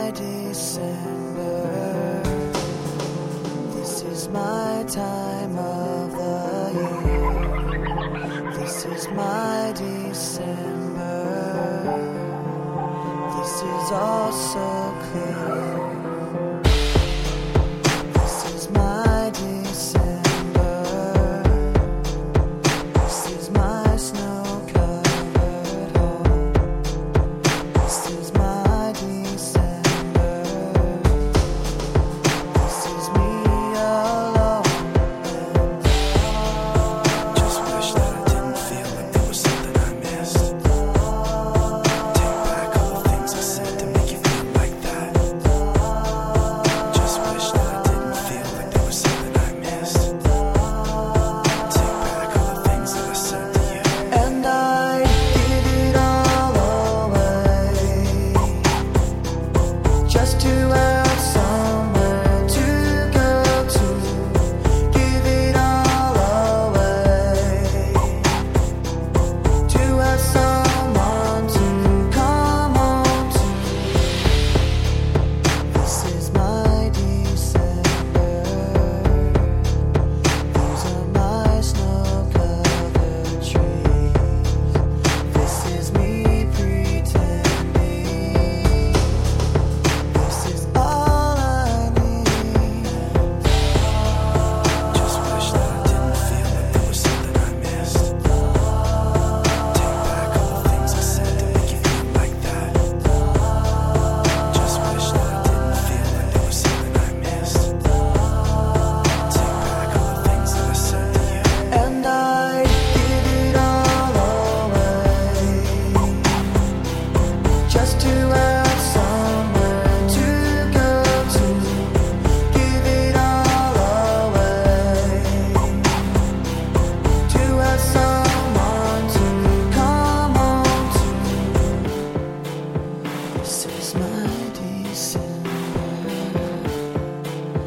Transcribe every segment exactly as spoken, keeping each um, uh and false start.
my December. This is my time of the year. This is my December. This is all so clear. This is my December. This is my snow-covered home. This is my December. This is me alone. Just wish that I didn't feel like there was something I missed. Take back all the things I said to make you feel like that. Just wish that I didn't feel like there was something I missed. Take back all the things that I said to you. And I give it all away just to have somewhere to go to. Give it all away to have someone to come home to. This is my December. These are my snow-covered trees. This is me pretending. This is all I need. Just wish that I didn't feel like there was something I missed. Take back all the things I said to make you feel like that. Just wish that I didn't feel like there was something I missed. Take back all the things that I said to you. And I give it all away just to have somewhere to go to. Give it all away to have someone to come home to. This is my December.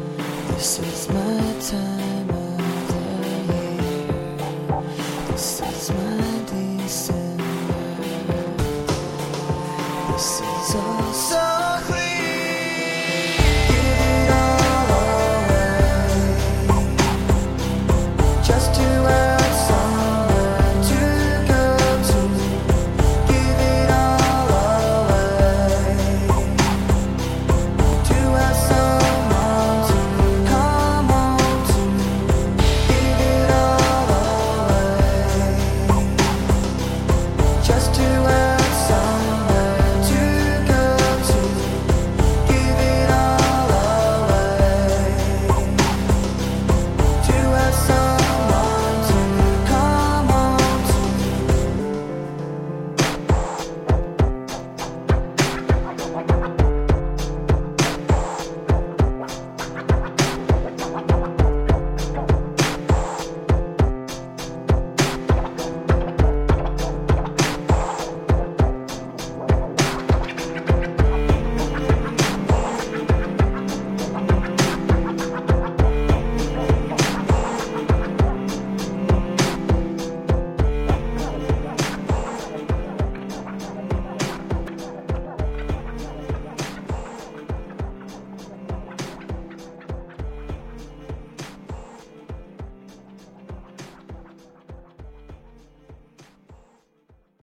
This is my time of the year. This is